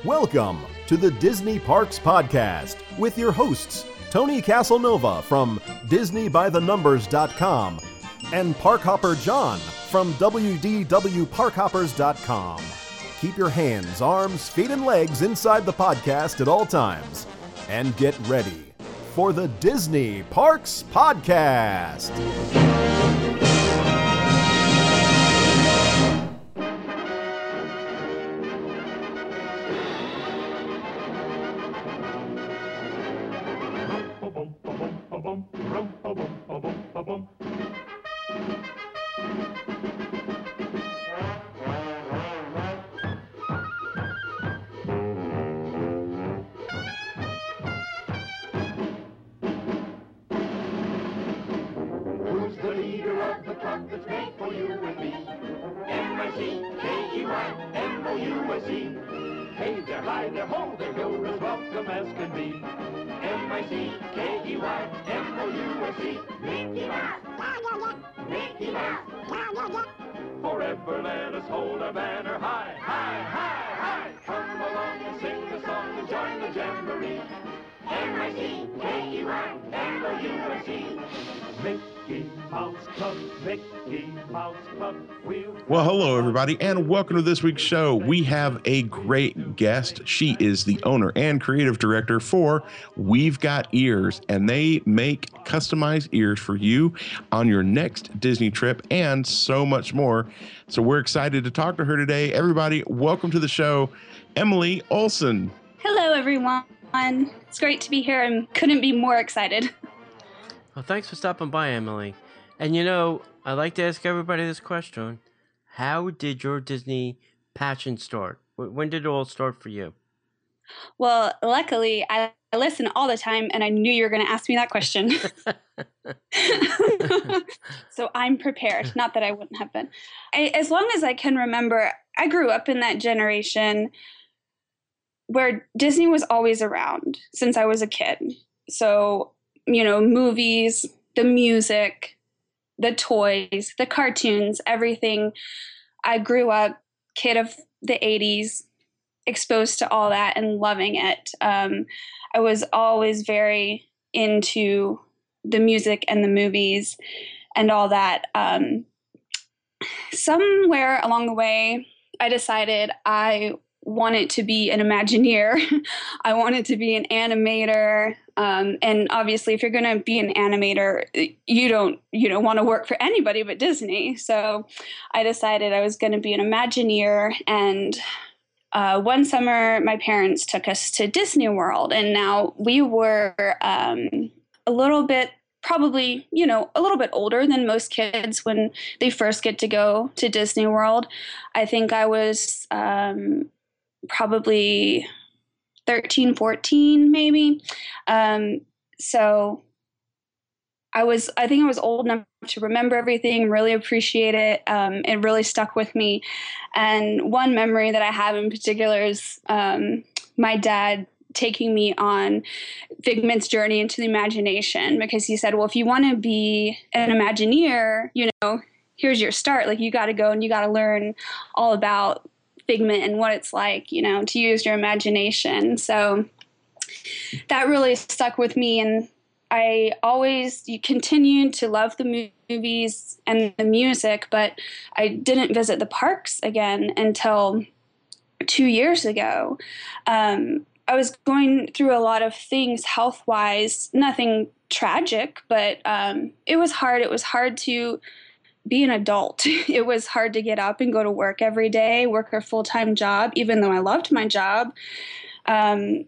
Welcome to the Disney Parks Podcast with your hosts, Tony Casanova from DisneyByTheNumbers.com and Parkhopper John from WDWParkhoppers.com. Keep your hands, arms, feet, and legs inside the podcast at all times. And get ready for the Disney Parks Podcast. Forever let us hold our banner high, high, high, high. Come along and sing the song and join the jamboree. M-I-C-K-E-Y-M-O-U-S-E. Mickey Mouse Club, Mickey Mouse Club. Well, hello, everybody, and welcome to this week's show. We have a great guest. She is the owner and creative director for We've Got Ears, and they make customized ears for you on your next Disney trip and so much more. So we're excited to talk to her today. Everybody, welcome to the show, Emily Olson. Hello, everyone. It's great to be here and couldn't be more excited. Well, thanks for stopping by, Emily. And you know, I like to ask everybody this question. How did your Disney passion start? When did it all start for you? Well, luckily, I listen all the time, and I knew you were going to ask me that question. So I'm prepared. Not that I wouldn't have been. As long as I can remember, I grew up in that generation where Disney was always around since I was a kid. So, you know, movies, the music, the toys, the cartoons, everything. I grew up kid of the 80s, exposed to all that and loving it. I was always very into the music and the movies and all that. Somewhere along the way, I decided I wanted to be an Imagineer. I wanted to be an animator. And obviously, if you're going to be an animator, you don't want to work for anybody but Disney. So I decided I was going to be an Imagineer. And one summer, my parents took us to Disney World. And now we were a little bit, probably, a little bit older than most kids when they first get to go to Disney World. I think I was probably 13, 14, maybe. So I think I was old enough to remember everything, really appreciate it. It really stuck with me. And one memory that I have in particular is my dad taking me on Figment's journey into the imagination, because he said, well, if you want to be an Imagineer, here's your start. Like, you got to go and you got to learn all about Figment and what it's like, to use your imagination. So that really stuck with me. And I always continued to love the movies and the music, but I didn't visit the parks again until 2 years ago. I was going through a lot of things health-wise, nothing tragic, but it was hard. It was hard to be an adult. It was hard to get up and go to work every day, work a full-time job, even though I loved my job. It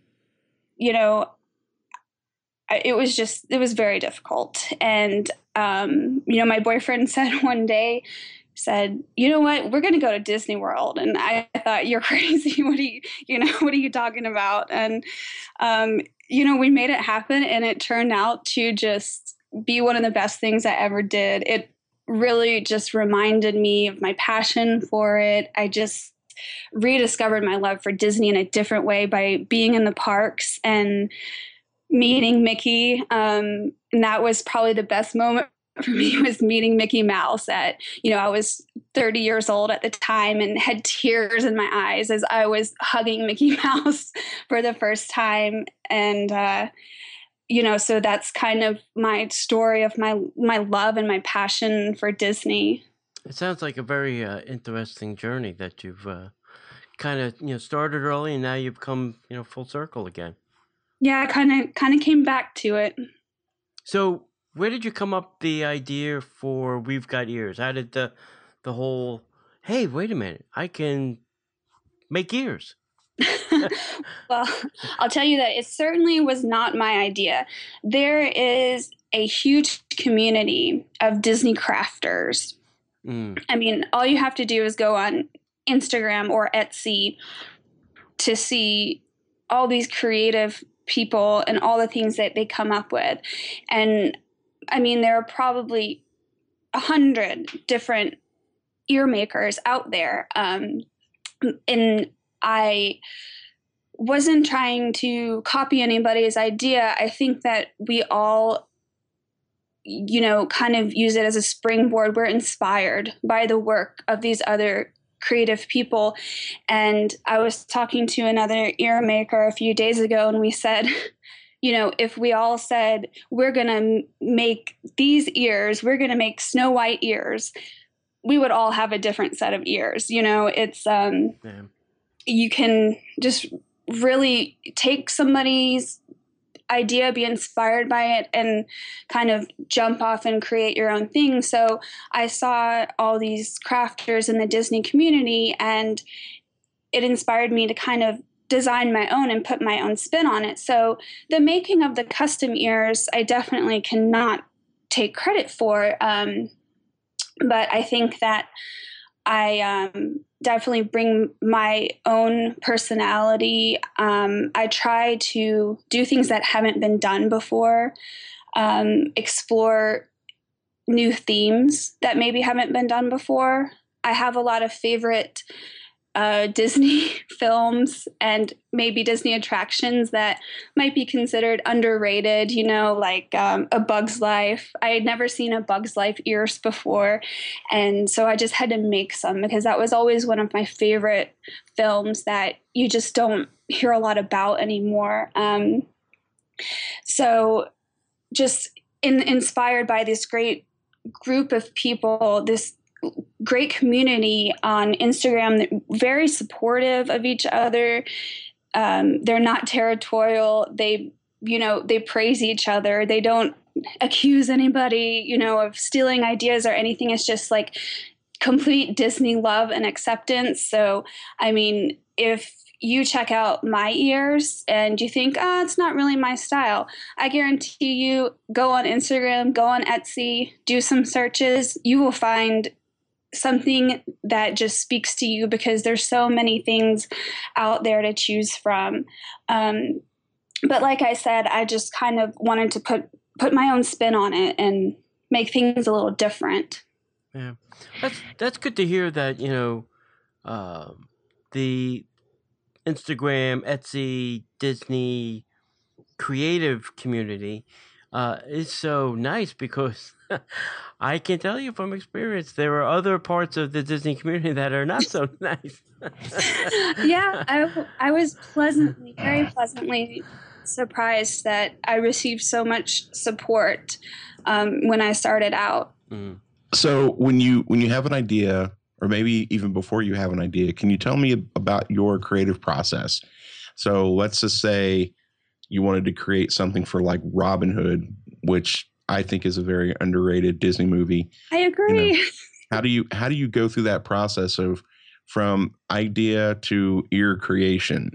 was very difficult. And, my boyfriend said one day, you know what, we're going to go to Disney World. And I thought, you're crazy. What are you talking about? And, we made it happen, and it turned out to just be one of the best things I ever did. It really just reminded me of my passion for it. I just rediscovered my love for Disney in a different way by being in the parks and meeting Mickey. And that was probably the best moment for me was meeting Mickey Mouse at, I was 30 years old at the time and had tears in my eyes as I was hugging Mickey Mouse for the first time. And, so that's kind of my story of my love and my passion for Disney. It sounds like a very interesting journey that you've kind of started early, and now you've come full circle again. Yeah, I kind of came back to it. So where did you come up the idea for We've Got Ears? How did the whole, hey, wait a minute, I can make ears? Well, I'll tell you that it certainly was not my idea. There is a huge community of Disney crafters. I mean, all you have to do is go on Instagram or Etsy to see all these creative people and all the things that they come up with. And I mean, there are probably 100 different ear makers out there. And I wasn't trying to copy anybody's idea. I think that we all, kind of use it as a springboard. We're inspired by the work of these other creative people. And I was talking to another ear maker a few days ago, and we said, if we all said, we're going to make these ears, we're going to make Snow White ears, we would all have a different set of ears. It's, you can just really take somebody's idea, be inspired by it, and kind of jump off and create your own thing. So I saw all these crafters in the Disney community, and it inspired me to kind of design my own and put my own spin on it. So the making of the custom ears, I definitely cannot take credit for. But I think that I definitely bring my own personality. I try to do things that haven't been done before, explore new themes that maybe haven't been done before. I have a lot of favorite Disney films and maybe Disney attractions that might be considered underrated, like A Bug's Life. I had never seen A Bug's Life ears before, and so I just had to make some because that was always one of my favorite films that you just don't hear a lot about anymore. So just inspired by this great group of people, this great community on Instagram, very supportive of each other. They're not territorial. They praise each other. They don't accuse anybody, of stealing ideas or anything. It's just like complete Disney love and acceptance. So, I mean, if you check out my ears and you think, it's not really my style, I guarantee you, go on Instagram, go on Etsy, do some searches, you will find something that just speaks to you because there's so many things out there to choose from. But like I said, I just kind of wanted to put my own spin on it and make things a little different. Yeah, that's good to hear that, the Instagram, Etsy, Disney creative community is so nice because I can tell you from experience, there are other parts of the Disney community that are not so nice. Yeah, I was very pleasantly surprised that I received so much support when I started out. Mm. So when you have an idea, or maybe even before you have an idea, can you tell me about your creative process? So let's just say you wanted to create something for like Robin Hood, which I think is a very underrated Disney movie. I agree. How do you go through that process of from idea to ear creation?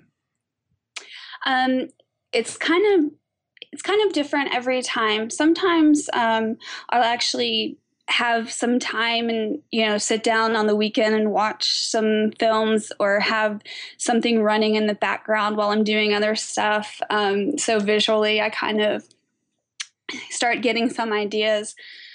It's kind of different every time. Sometimes I'll actually have some time and sit down on the weekend and watch some films or have something running in the background while I'm doing other stuff. So visually, I kind of start getting some ideas.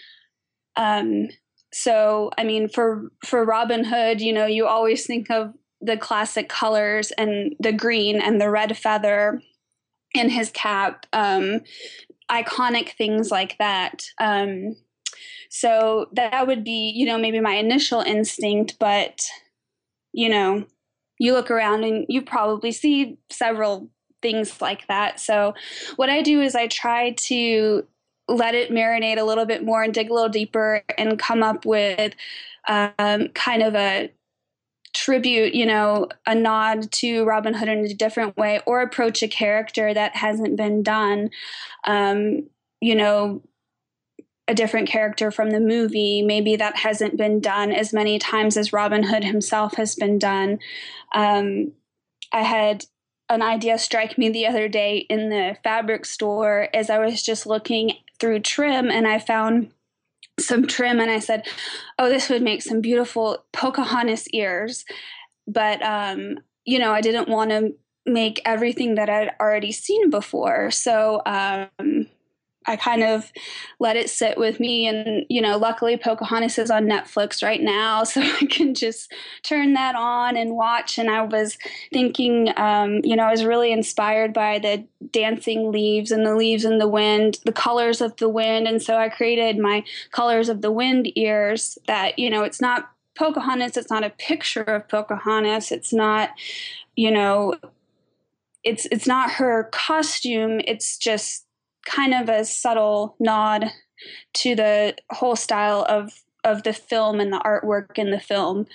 So I mean, for Robin Hood, you always think of the classic colors and the green and the red feather in his cap, iconic things like that. So that would be, maybe my initial instinct, but, you look around and you probably see several things like that. So what I do is I try to let it marinate a little bit more and dig a little deeper and come up with kind of a tribute, a nod to Robin Hood in a different way, or approach a character that hasn't been done. A different character from the movie, maybe that hasn't been done as many times as Robin Hood himself has been done. I had an idea strike me the other day in the fabric store as I was just looking through trim, and I found some trim and I said, oh, this would make some beautiful Pocahontas ears. But, I didn't want to make everything that I'd already seen before. So I kind of let it sit with me. And, luckily Pocahontas is on Netflix right now, so I can just turn that on and watch. And I was thinking, I was really inspired by the dancing leaves and the leaves in the wind, the colors of the wind. And so I created my colors of the wind ears that, it's not Pocahontas. It's not a picture of Pocahontas. It's not, it's not her costume. It's just kind of a subtle nod to the whole style of the film and the artwork in the film,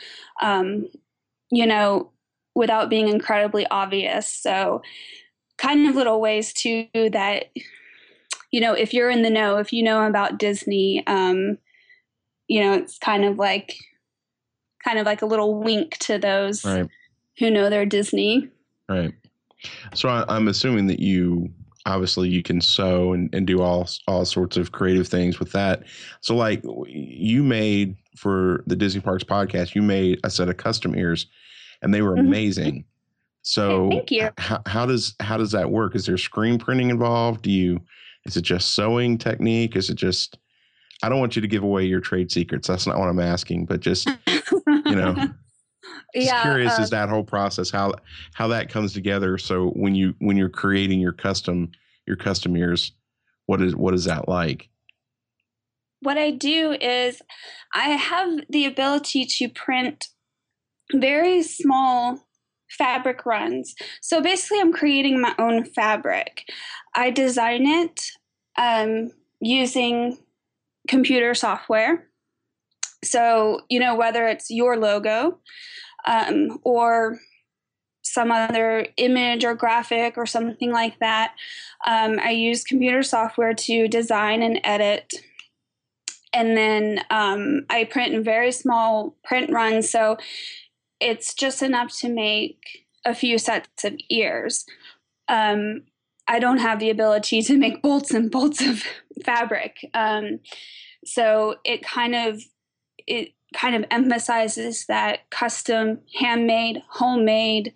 without being incredibly obvious. So kind of little ways too that, if you're in the know, if you know about Disney, it's kind of like a little wink to those Right. who know their Disney. Right. So I'm assuming that you can sew and do all sorts of creative things with that. So like you made for the Disney Parks podcast, you made a set of custom ears and they were amazing. So thank you. How does that work? Is there screen printing involved? Is it just sewing technique? Is it just, I don't want you to give away your trade secrets. That's not what I'm asking, but just, just curious is that whole process, how that comes together. So when you're creating your custom ears, what is that like? What I do is I have the ability to print very small fabric runs. So basically I'm creating my own fabric. I design it using computer software. So, whether it's your logo or some other image or graphic or something like that, I use computer software to design and edit. And then I print in very small print runs. So it's just enough to make a few sets of ears. I don't have the ability to make bolts and bolts of fabric. So it kind of emphasizes that custom, handmade, homemade,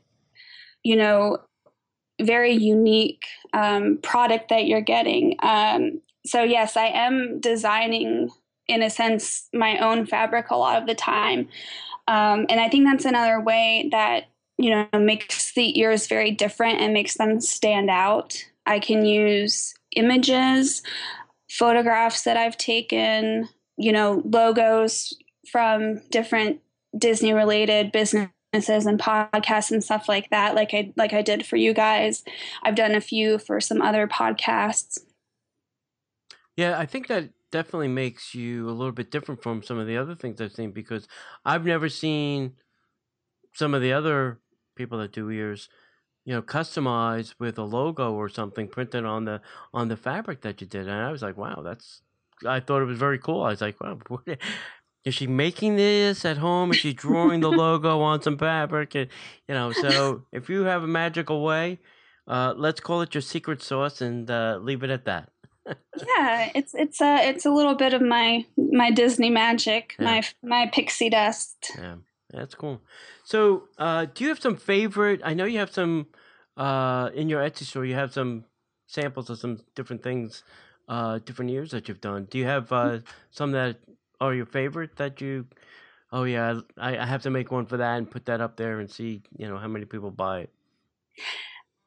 very unique product that you're getting. So yes, I am designing, in a sense, my own fabric a lot of the time. And I think that's another way that, makes the ears very different and makes them stand out. I can use images, photographs that I've taken, logos from different Disney related businesses and podcasts and stuff like that. Like I did for you guys. I've done a few for some other podcasts. Yeah, I think that definitely makes you a little bit different from some of the other things I've seen, because I've never seen some of the other people that do ears, customized with a logo or something printed on the fabric that you did. And I was like, wow, I thought it was very cool. I was like, wow, is she making this at home? Is she drawing the logo on some fabric? And, so if you have a magical way, let's call it your secret sauce and leave it at that. Yeah, it's a little bit of my Disney magic, my pixie dust. Yeah, that's cool. So, do you have some favorite? I know you have some in your Etsy store. You have some samples of some different things, different ears that you've done. Do you have some that are your favorite that you? Oh yeah, I have to make one for that and put that up there and see how many people buy it.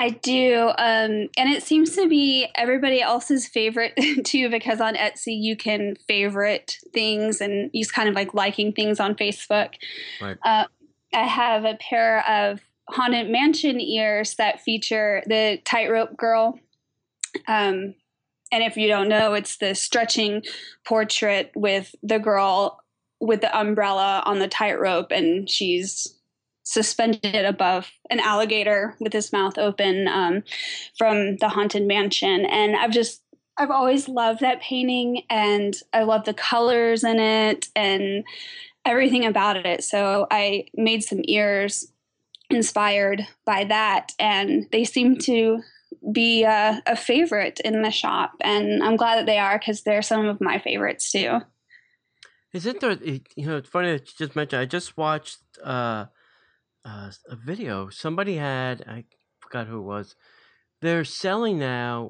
I do. And it seems to be everybody else's favorite too, because on Etsy you can favorite things and use kind of like liking things on Facebook. Right. I have a pair of Haunted Mansion ears that feature the Tightrope Girl. And if you don't know, it's the stretching portrait with the girl with the umbrella on the tightrope, and she's suspended above an alligator with his mouth open from the Haunted Mansion. And I've always loved that painting, and I love the colors in it and everything about it. So I made some ears inspired by that, and they seem to be a favorite in the shop. And I'm glad that they are, because they're some of my favorites too. Isn't there, it's funny that you just mentioned, I just watched a video. Somebody had, I forgot who it was. They're selling now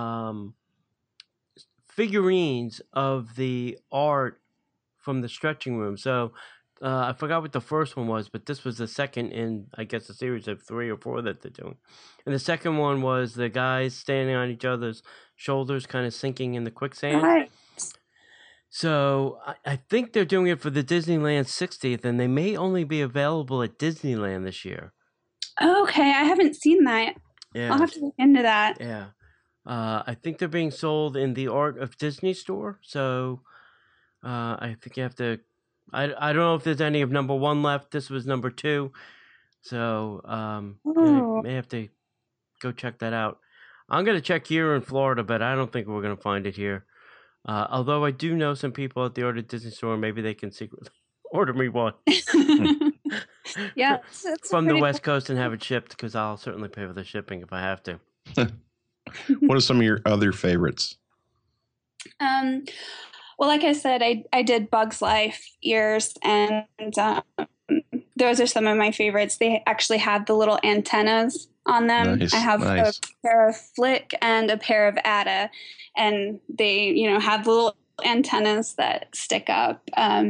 figurines of the art from the stretching room. So I forgot what the first one was, but this was the second in, I guess, a series of 3 or 4 that they're doing. And the second one was the guys standing on each other's shoulders, kind of sinking in the quicksand. Right. So I think they're doing it for the Disneyland 60th, and they may only be available at Disneyland this year. Okay, I haven't seen that. Yeah. I'll have to look into that. Yeah. I think they're being sold in the Art of Disney store. So I think you have to... I don't know if there's any of number 1 left. This was number 2. So you may have to go check that out. I'm going to check here in Florida, but I don't think we're going to find it here. Although I do know some people at the Art of Disney store, maybe they can secretly order me one. Yeah, from the West Coast and have it shipped, because I'll certainly pay for the shipping if I have to. What are some of your other favorites? Well, like I said, I did Bugs Life ears, and those are some of my favorites. They actually have the little antennas on them. Nice, I have nice. a pair of Flick and a pair of Ada, and they, have little antennas that stick up.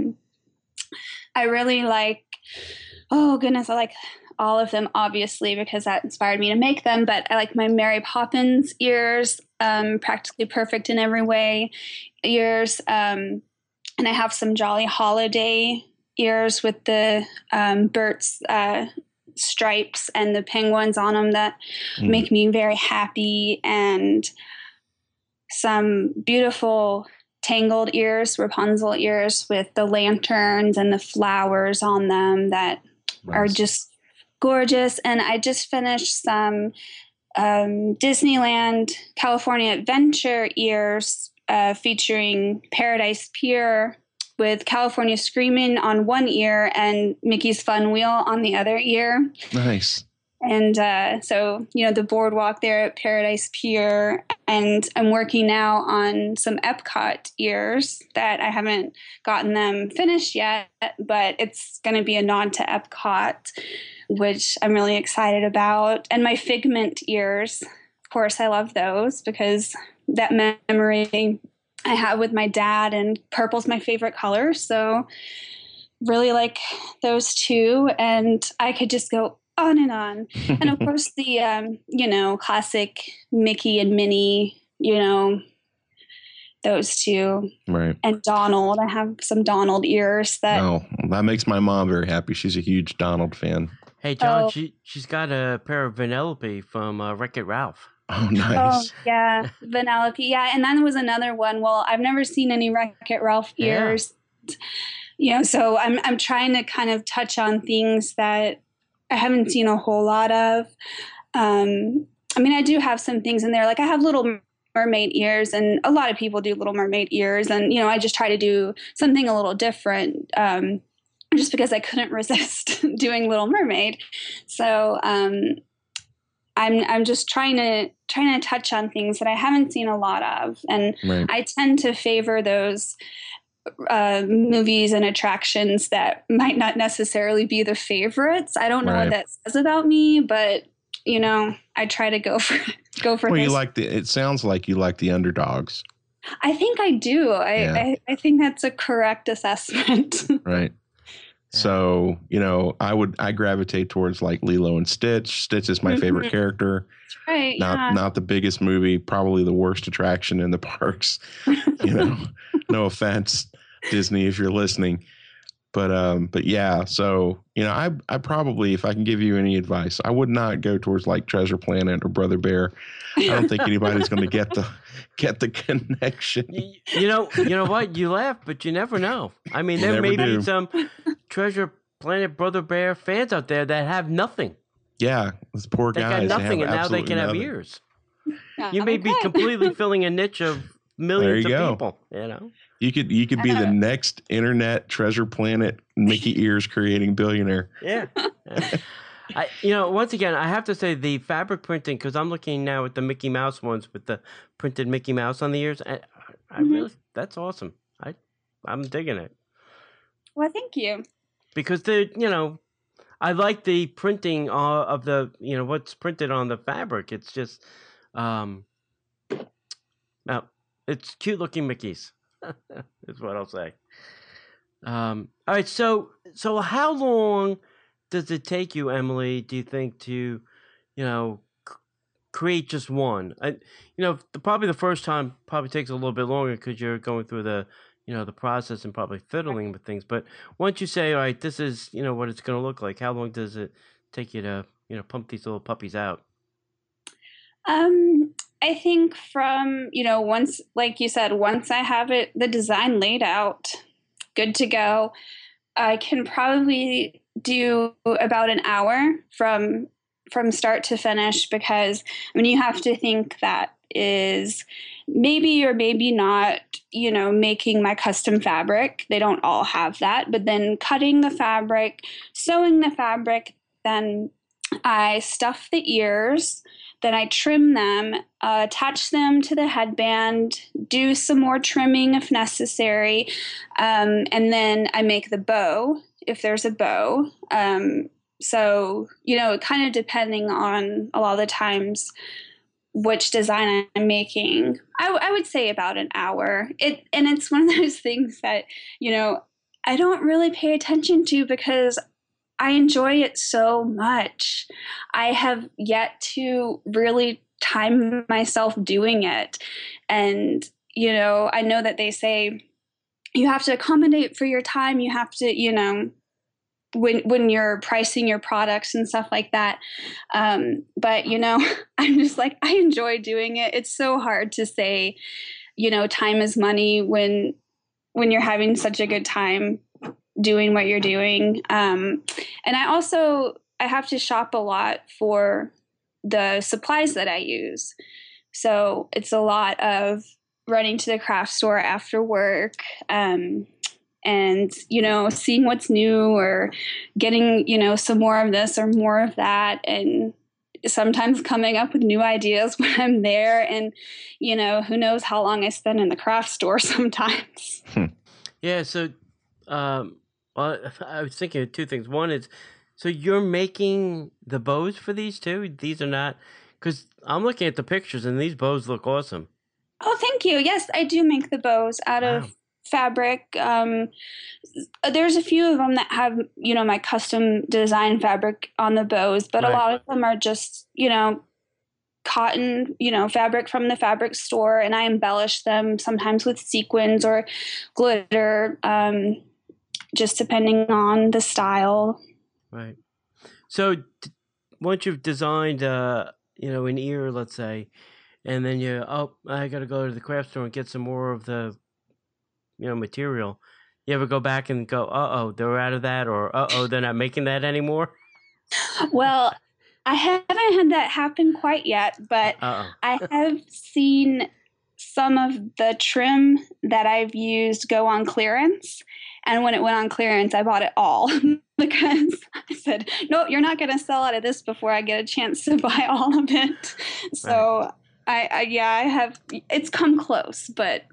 I really like, oh goodness, I like all of them, obviously, because that inspired me to make them. But I like my Mary Poppins ears, practically perfect in every way ears. And I have some Jolly Holiday ears with the Bert's stripes and the penguins on them that make me very happy, and some beautiful Tangled ears, Rapunzel ears with the lanterns and the flowers on them that are just gorgeous. And I just finished some Disneyland California Adventure ears featuring Paradise Pier with California Screaming on one ear and Mickey's Fun Wheel on the other ear. Nice. And so, the boardwalk there at Paradise Pier. And I'm working now on some Epcot ears that I haven't gotten them finished yet, but it's going to be a nod to Epcot, which I'm really excited about. And my Figment ears, of course, I love those because that memory I have with my dad, and purple's my favorite color. So really like those two. And I could just go on and on. And of course the, classic Mickey and Minnie, those two. Right. And Donald. I have some Donald ears that. That makes my mom very happy. She's a huge Donald fan. Hey, John, she's got a pair of Vanellope from Wreck-It Ralph. Oh, nice. Oh, yeah. Vanellope. Yeah. And then there was another one. Well, I've never seen any Wreck-It Ralph ears. Yeah. So I'm trying to kind of touch on things that I haven't seen a whole lot of. I do have some things in there. Like I have Little Mermaid ears, and a lot of people do Little Mermaid ears. And, I just try to do something a little different, just because I couldn't resist doing Little Mermaid. So I'm just trying to touch on things that I haven't seen a lot of. And right. I tend to favor those movies and attractions that might not necessarily be the favorites. I don't know what that says about me, but I try to go for well, this. it sounds like you like the underdogs. I think I do. I think that's a correct assessment. Right. So, I gravitate towards like Lilo and Stitch. Stitch is my favorite character. Right. Not the biggest movie, probably the worst attraction in the parks. No offense, Disney, if you're listening. But yeah, so I probably, if I can give you any advice, I would not go towards like Treasure Planet or Brother Bear. I don't think anybody's going to get the connection. You know what? You laugh, but you never know. I mean, there may be some Treasure Planet Brother Bear fans out there that have nothing. Yeah, those poor guys. They got nothing, and now they can have ears. You may be completely filling a niche of millions of people. You could be the next internet Treasure Planet Mickey ears creating billionaire. Yeah. Once again, I have to say the fabric printing, because I'm looking now at the Mickey Mouse ones with the printed Mickey Mouse on the ears. I really, that's awesome. I'm digging it. Well, thank you. Because I like the printing of the what's printed on the fabric. It's just, it's cute looking Mickeys. Is what I'll say. All right, so how long does it take you, Emily, do you think, to create just one? Probably the first time probably takes a little bit longer because you're going through the the process and probably fiddling with things. But once you say, all right, this is what it's going to look like, how long does it take you to pump these little puppies out? I think from, once, like you said, once I have the design laid out, good to go, I can probably do about an hour from start to finish, because you have to think that is maybe or maybe not, making my custom fabric. They don't all have that, but then cutting the fabric, sewing the fabric, then I stuff the ears, then I trim them, attach them to the headband, do some more trimming if necessary, and then I make the bow, if there's a bow. So, kind of depending on a lot of the times which design I'm making, I would say about an hour. And it's one of those things that, I don't really pay attention to because I enjoy it so much. I have yet to really time myself doing it. And, I know that they say you have to accommodate for your time. You have to, when you're pricing your products and stuff like that. But, I'm just like, I enjoy doing it. It's so hard to say, time is money when you're having such a good time doing what you're doing. And I have to shop a lot for the supplies that I use. So it's a lot of running to the craft store after work, and, seeing what's new or getting, some more of this or more of that. And sometimes coming up with new ideas when I'm there. And, who knows how long I spend in the craft store sometimes. Yeah. So, well, I was thinking of two things. One is, so you're making the bows for these too? These are not, because I'm looking at the pictures and these bows look awesome. Oh, thank you. Yes, I do make the bows out of fabric. There's a few of them that have, my custom design fabric on the bows, but a lot of them are just, cotton, fabric from the fabric store, and I embellish them sometimes with sequins or glitter, just depending on the style. Right. So once you've designed, an ear, let's say, and then I got to go to the craft store and get some more of the, material. You ever go back and go, they're out of that, or they're not making that anymore? Well, I haven't had that happen quite yet, but I have seen some of the trim that I've used go on clearance. And when it went on clearance, I bought it all because I said, no, you're not going to sell out of this before I get a chance to buy all of it. So I have, it's come close, but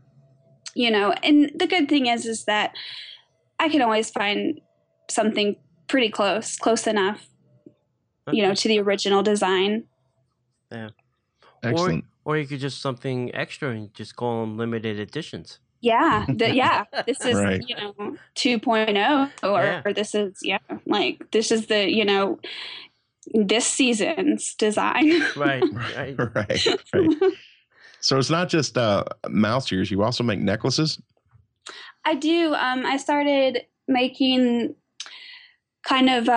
and the good thing is that I can always find something pretty close enough, to the original design. Yeah. Excellent. Or you could just something extra and just call them limited editions. Yeah, this is, Right. 2.0, or Yeah. this is, like, this is the, this season's design. Right. Right. So it's not just mouse ears. You also make necklaces. I do. I started making kind of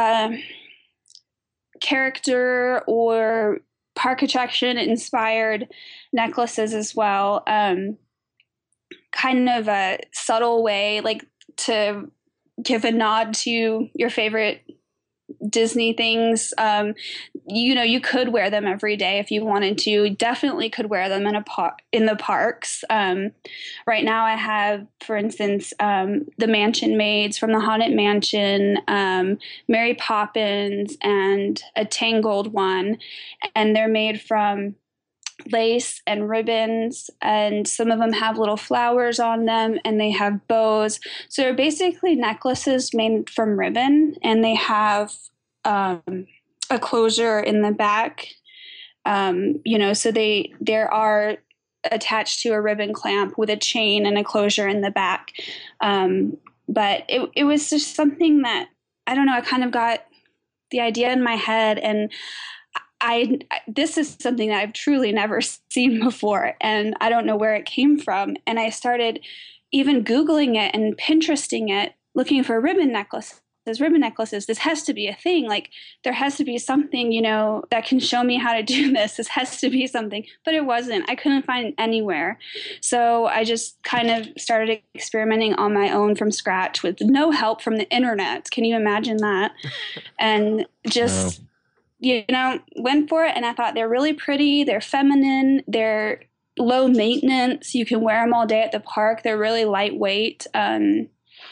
character or park attraction inspired necklaces as well. Kind of a subtle way, like to give a nod to your favorite Disney things. You could wear them every day if you wanted to. Definitely could wear them in the parks. Right now, I have, for instance, the Mansion Maids from the Haunted Mansion, Mary Poppins, and a Tangled one, and they're made from lace and ribbons, and some of them have little flowers on them, and they have bows. So they're basically necklaces made from ribbon, and they have a closure in the back. So they are attached to a ribbon clamp with a chain and a closure in the back. But it was just something that, I don't know, I kind of got the idea in my head, and this is something that I've truly never seen before, and I don't know where it came from. And I started even Googling it and Pinteresting it, looking for ribbon necklaces. This has to be a thing. Like, there has to be something, that can show me how to do this. This has to be something. But it wasn't. I couldn't find it anywhere. So I just kind of started experimenting on my own from scratch with no help from the internet. Can you imagine that? And just... No. Went for it, and I thought they're really pretty. They're feminine. They're low maintenance. You can wear them all day at the park. They're really lightweight. I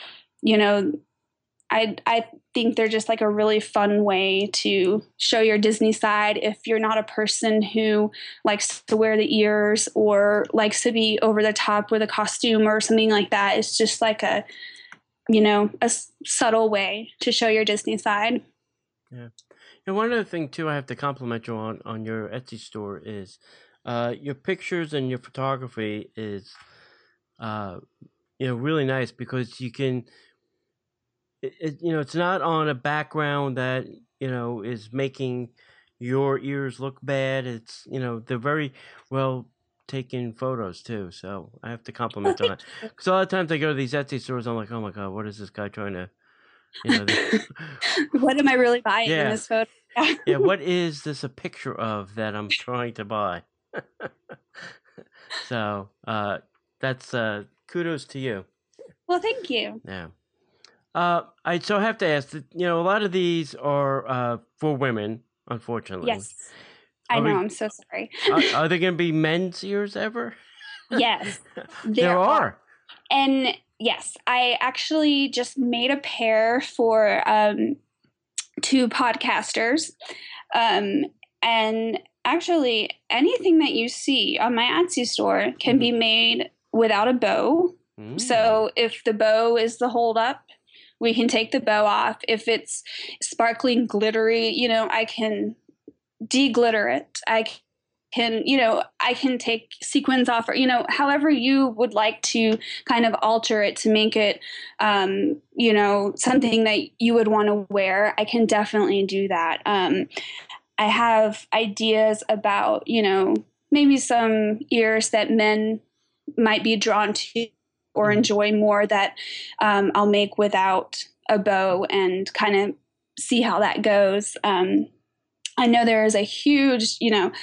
think they're just like a really fun way to show your Disney side if you're not a person who likes to wear the ears or likes to be over the top with a costume or something like that. It's just like a subtle way to show your Disney side. Yeah. And one other thing too, I have to compliment you on your Etsy store is your pictures and your photography is really nice, because you can it's not on a background that is making your ears look bad. It's they're very well taken photos too, so I have to compliment on that, because a lot of times I go to these Etsy stores, I'm like, oh my god, what is this guy trying to what am I really buying in this photo? Yeah, what is this a picture of that I'm trying to buy? So that's kudos to you. Well, thank you. Yeah. I have to ask, a lot of these are for women, unfortunately. Yes. I know, I'm so sorry. Are they going to be men's ears ever? Yes. There are. And yes, I actually just made a pair for 2 podcasters. And actually, anything that you see on my Etsy store can be made without a bow. So if the bow is the holdup, we can take the bow off. If it's sparkling glittery, I can de-glitter it. I can take sequins off, or, however you would like to kind of alter it to make it, something that you would want to wear. I can definitely do that. I have ideas about, maybe some ears that men might be drawn to or enjoy more that I'll make without a bow and kind of see how that goes. I know there is a huge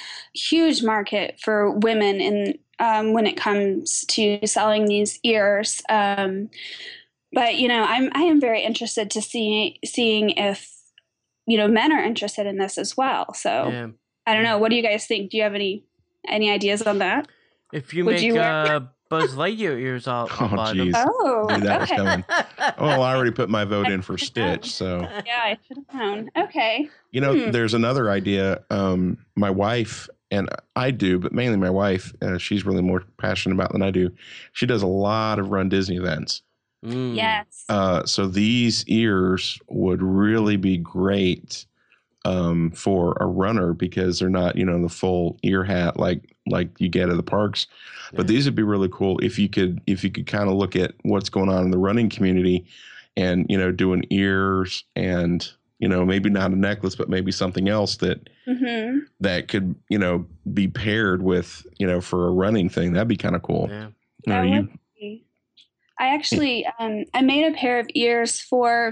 market for women in when it comes to selling these ears. But I am very interested to seeing if men are interested in this as well. So yeah. I don't know. What do you guys think? Do you have any ideas on that? If you make Buzz Lightyear ears, I'll buy them. Oh, knew that was coming. Well, I already put my vote in for Stitch, so yeah, I should have known. Okay. There's another idea. My wife and I do, but mainly my wife. She's really more passionate about than I do. She does a lot of Run Disney events. Yes. So these ears would really be great for a runner, because they're not, the full ear hat like like you get at the parks. But Yeah. these would be really cool if you could kind of look at what's going on in the running community, and doing ears, and maybe not a necklace, but maybe something else that Mm-hmm. that could be paired with for a running thing. That'd be kind of cool. Yeah. That would be. I actually I made a pair of ears for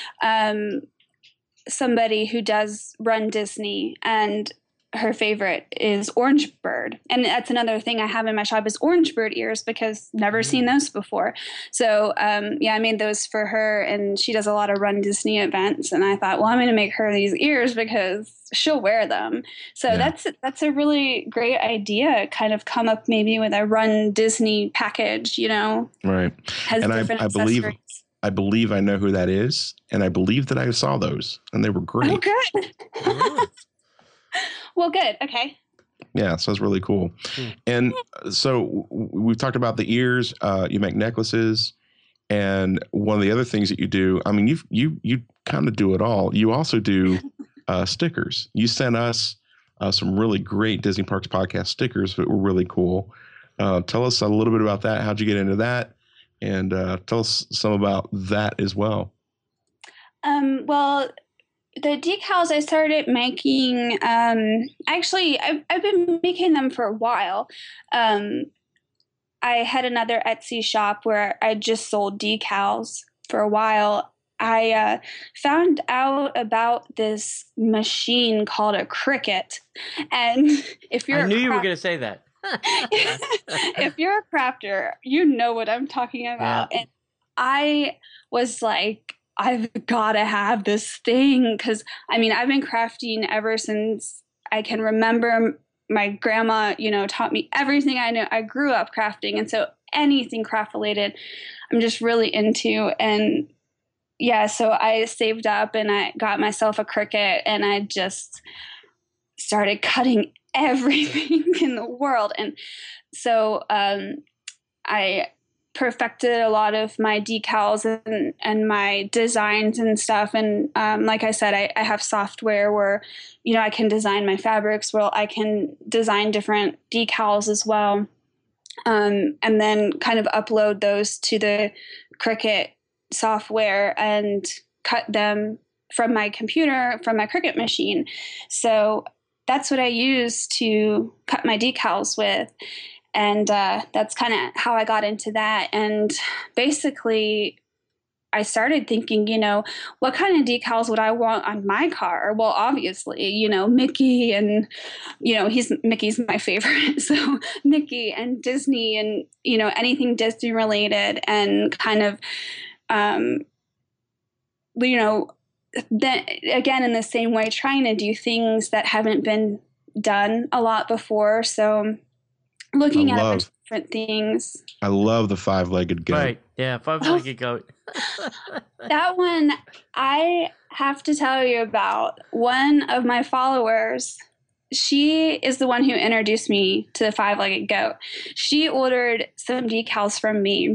somebody who does run Disney, and her favorite is Orange Bird. And that's another thing I have in my shop is Orange Bird ears, because never seen those before. So I made those for her, and she does a lot of Run Disney events. And I thought, well, I'm going to make her these ears because she'll wear them. So Yeah. that's a really great idea. Kind of come up maybe with a Run Disney package, Right. has And different I believe accessories. I know who that is, and I believe that I saw those, and they were great. Oh, good. Oh, really? Well, good. Okay. Yeah, so it's really cool. And so we've talked about the ears. You make necklaces, and one of the other things that you do, I mean, you kind of do it all. You also do stickers. You sent us some really great Disney Parks Podcast stickers that were really cool. Tell us a little bit about that. How'd you get into that? And tell us some about that as well. Well, the decals I started making, actually, I've been making them for a while. I had another Etsy shop where I just sold decals for a while. I found out about this machine called a Cricut, and if you're I knew you were going to say that. if you're a crafter, you know what I'm talking about. Yeah. And I was like, I've got to have this thing, because I've been crafting ever since I can remember. My grandma, taught me everything I know. I grew up crafting, and so anything craft related, I'm just really into. And yeah, so I saved up and I got myself a Cricut, and I just started cutting everything in the world. And so I perfected a lot of my decals and my designs and stuff. And like I said, I have software where, I can design my fabrics. Well, I can design different decals as well. And then kind of upload those to the Cricut software and cut them from my computer, from my Cricut machine. So that's what I use to cut my decals with. And that's kind of how I got into that. And basically, I started thinking, what kind of decals would I want on my car? Well, obviously, Mickey, and, Mickey's my favorite. So Mickey and Disney and, anything Disney related, and kind of, then again, in the same way, trying to do things that haven't been done a lot before. So looking at a bunch of different things. I love the five-legged goat. Right. Yeah, five-legged goat. That one, I have to tell you about. One of my followers, she is the one who introduced me to the five-legged goat. She ordered some decals from me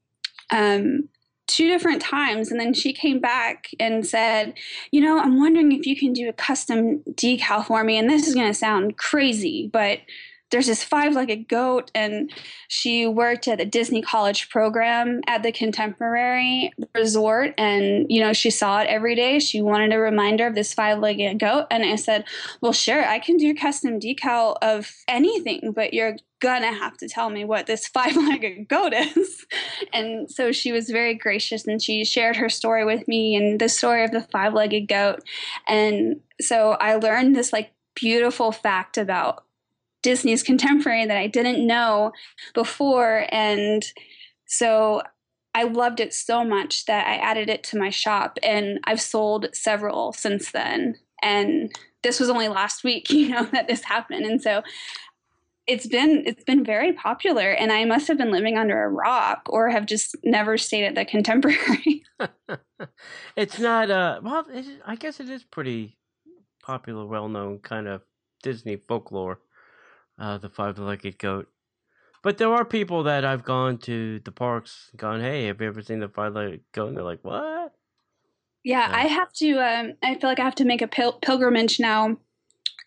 2 different times, and then she came back and said, I'm wondering if you can do a custom decal for me. And this is going to sound crazy, but there's this five-legged goat, and she worked at the Disney College program at the Contemporary Resort, and, she saw it every day. She wanted a reminder of this five-legged goat, and I said, well, sure, I can do custom decal of anything, but you're gonna have to tell me what this five-legged goat is. And so she was very gracious, and she shared her story with me and the story of the five-legged goat. And so I learned this beautiful fact about Disney's Contemporary that I didn't know before. And so I loved it so much that I added it to my shop, and I've sold several since then. And this was only last week, that this happened. And so it's been very popular, and I must have been living under a rock or have just never stayed at the Contemporary. It's not, well, I guess it is pretty popular, well-known kind of Disney folklore. The five-legged goat. But there are people that I've gone to the parks, gone, hey, have you ever seen the five-legged goat? And they're like, what? Yeah, I have to, I feel like I have to make a pilgrimage now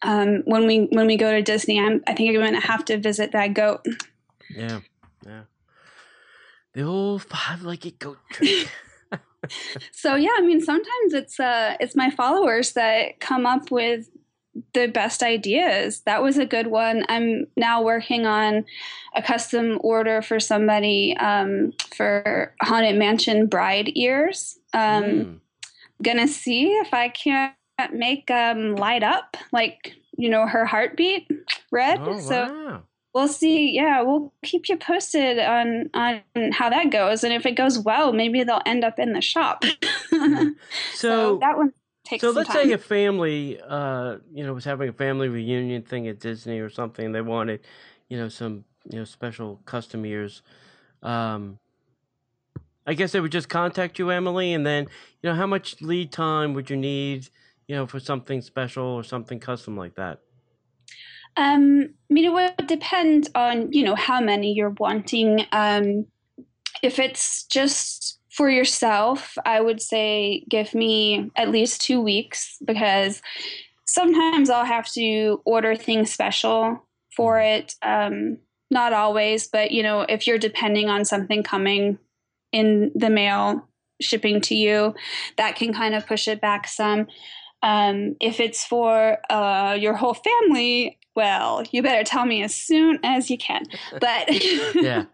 when we go to Disney, I think I'm going to have to visit that goat. Yeah. The old 5-legged goat trick. So yeah, I mean, sometimes it's my followers that come up with the best ideas. That was a good one. I'm now working on a custom order for somebody for Haunted Mansion bride ears. Gonna see if I can't make light up like, her heartbeat red. Oh, So wow. we'll see. Yeah, we'll keep you posted on how that goes, and if it goes well, maybe they'll end up in the shop. So that one takes So some let's time. say a family, was having a family reunion thing at Disney or something. They wanted, some, special custom ears. I guess they would just contact you, Emily, and then, how much lead time would you need, for something special or something custom like that? I mean, it would depend on, how many you're wanting. If it's just for yourself, I would say give me at least 2 weeks, because sometimes I'll have to order things special for it. Not always, but, if you're depending on something coming in the mail, shipping to you, that can kind of push it back some. If it's for your whole family, well, you better tell me as soon as you can. But Yeah.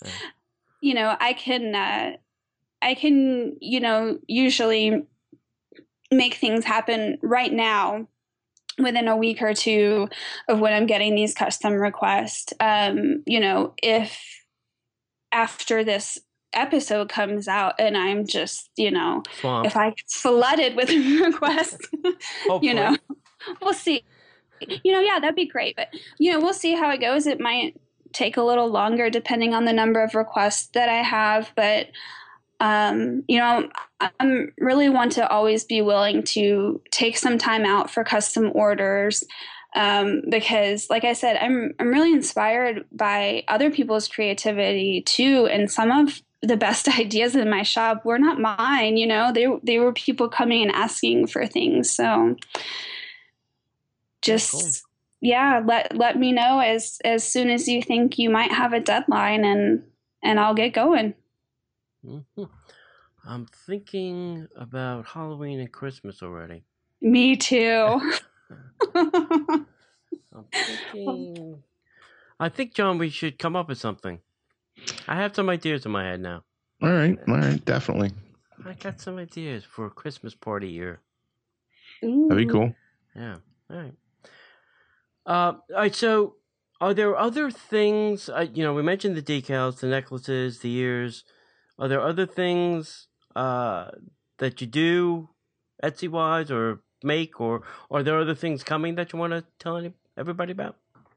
I can usually make things happen right now within a week or two of when I'm getting these custom requests. If after this episode comes out and I'm just, Swamped. if I flooded with requests, Hopefully. we'll see. Yeah, that'd be great. But, we'll see how it goes. It might take a little longer depending on the number of requests that I have. But, I'm really want to always be willing to take some time out for custom orders. Because like I said, I'm really inspired by other people's creativity too. And some of the best ideas in my shop were not mine, they were people coming and asking for things. So just, cool. Yeah, let me know as soon as you think you might have a deadline, and I'll get going. Mm-hmm. I'm thinking about Halloween and Christmas already. Me too. I think, John, we should come up with something. I have some ideas in my head now. All right, definitely. I got some ideas for a Christmas party year. That'd be cool. Yeah. All right. All right. So, are there other things? We mentioned the decals, the necklaces, the ears. Are there other things that you do Etsy wise or make, or are there other things coming that you want to tell everybody about?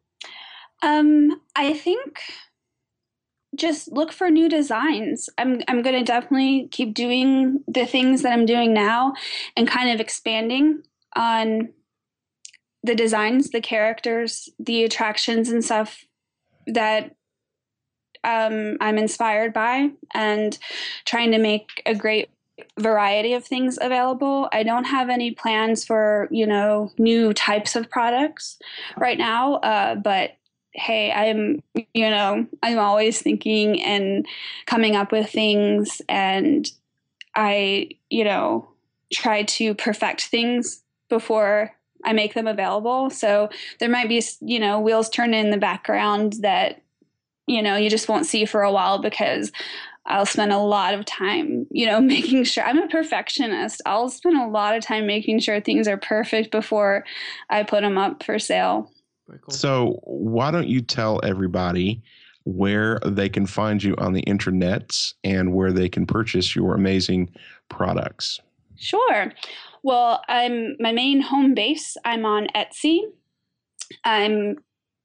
I think just look for new designs. I'm going to definitely keep doing the things that I'm doing now and kind of expanding on the designs, the characters, the attractions and stuff that I'm inspired by, and trying to make a great variety of things available. I don't have any plans for, new types of products right now, but hey, I'm always thinking and coming up with things, and I, try to perfect things before I make them available. So there might be, wheels turning in the background that, you just won't see for a while, because I'll spend a lot of time, making sure. I'm a perfectionist. I'll spend a lot of time making sure things are perfect before I put them up for sale. Very cool. So why don't you tell everybody where they can find you on the internets and where they can purchase your amazing products? Sure. Well, my main home base. I'm on Etsy. I'm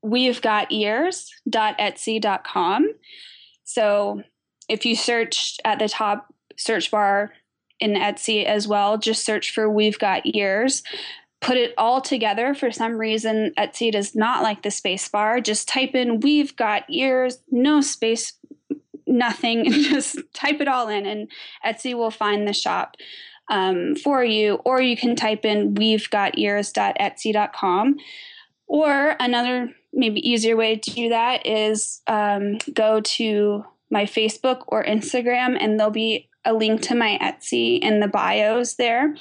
we'vegotears.etsy.com. So if you search at the top search bar in Etsy as well, just search for We've Got Ears. Put it all together. For some reason, Etsy does not like the space bar. Just type in We've Got Ears, no space, nothing. Just type it all in, and Etsy will find the shop. for you, or you can type in we'vegotears.etsy.com. Or another maybe easier way to do that is go to my Facebook or Instagram, and there'll be a link to my Etsy in the bios there.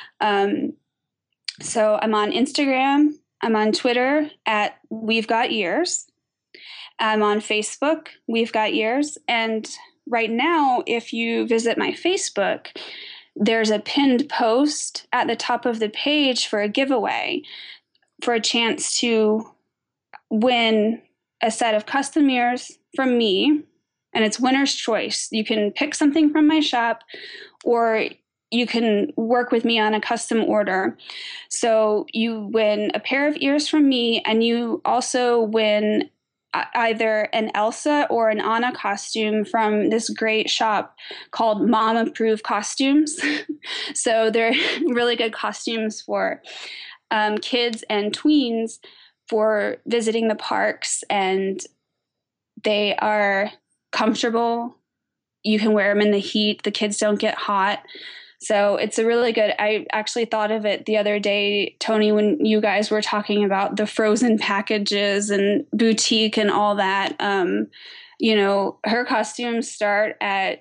So I'm on Instagram, I'm on Twitter at We've Got Ears. I'm on Facebook, We've Got Ears. And right now, if you visit my Facebook, there's a pinned post at the top of the page for a giveaway for a chance to win a set of custom ears from me. And it's winner's choice. You can pick something from my shop, or you can work with me on a custom order. So you win a pair of ears from me, and you also win either an Elsa or an Anna costume from this great shop called Mom Approved Costumes. So they're really good costumes for kids and tweens for visiting the parks, and they are comfortable. You can wear them in the heat. The kids don't get hot. So it's a really good, I actually thought of it the other day, Tony, when you guys were talking about the frozen packages and boutique and all that. You know, her costumes start at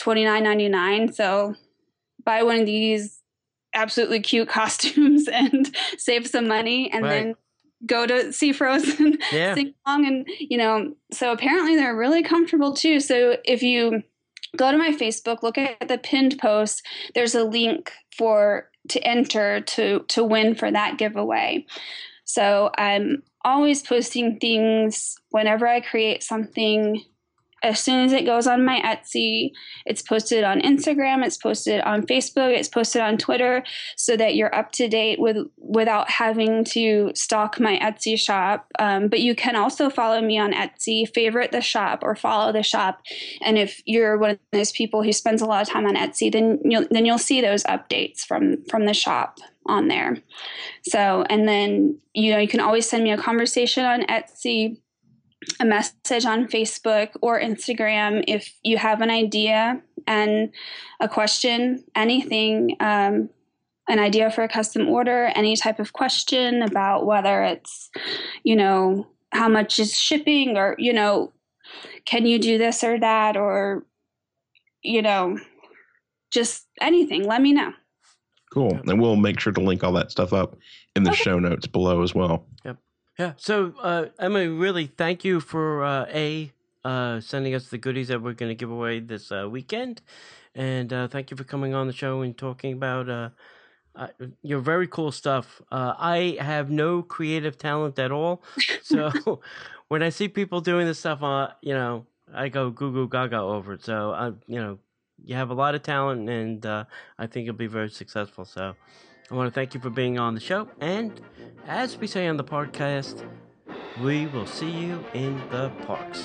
$29.99. So buy one of these absolutely cute costumes and save some money, and then go to see Frozen, sing along. And, you know, so apparently they're really comfortable too. So if you go to my Facebook, look at the pinned post, there's a link to enter to win for that giveaway. So I'm always posting things whenever I create something. As soon as it goes on my Etsy, it's posted on Instagram, it's posted on Facebook, it's posted on Twitter, so that you're up to date without having to stalk my Etsy shop. But you can also follow me on Etsy, favorite the shop, or follow the shop. And if you're one of those people who spends a lot of time on Etsy, then you'll see those updates from the shop on there. So, and then, you know, you can always send me a conversation on Etsy, a message on Facebook or Instagram if you have an idea and a question, anything, an idea for a custom order, any type of question about whether it's, you know, how much is shipping, or, you know, can you do this or that, or, you know, just anything, let me know. Cool. And we'll make sure to link all that stuff up in the show notes below as well. Yep. Yeah. So, Emma, really thank you for sending us the goodies that we're going to give away this weekend, and thank you for coming on the show and talking about your very cool stuff. I have no creative talent at all, so when I see people doing this stuff, you know, I go goo goo gaga over it. So, you know, you have a lot of talent, and I think you'll be very successful. So I want to thank you for being on the show. And as we say on the podcast, we will see you in the parks.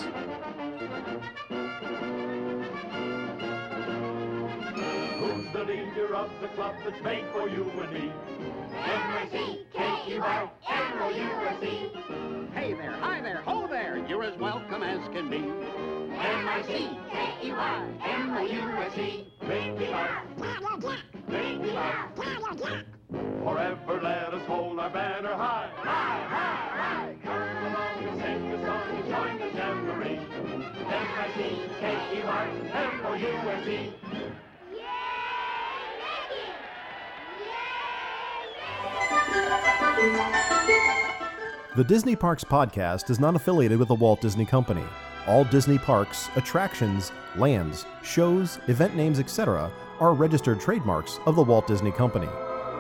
Who's the leader of the club that's made for you and me? M-I-C-K-E-Y-M-O-U-S-E. Hey there, hi there, ho there, you're as welcome as can be. M-I-C-K-E-Y-M-O-U-S-E. Make me laugh. Make me laugh. Forever let us hold our banner high. High, high, high. Come along and sing a song and join the jamboree. M-I-C-K-E-Y-M-O-U-S-E. The Disney Parks Podcast is not affiliated with the Walt Disney Company. All Disney parks, attractions, lands, shows, event names, etc. are registered trademarks of the Walt Disney Company.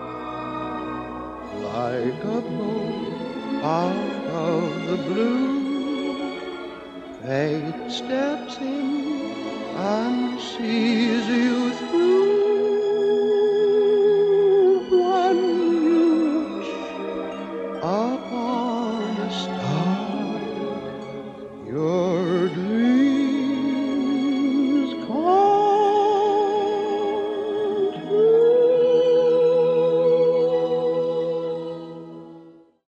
Like a bolt out of the blue, fate steps in and sees you through.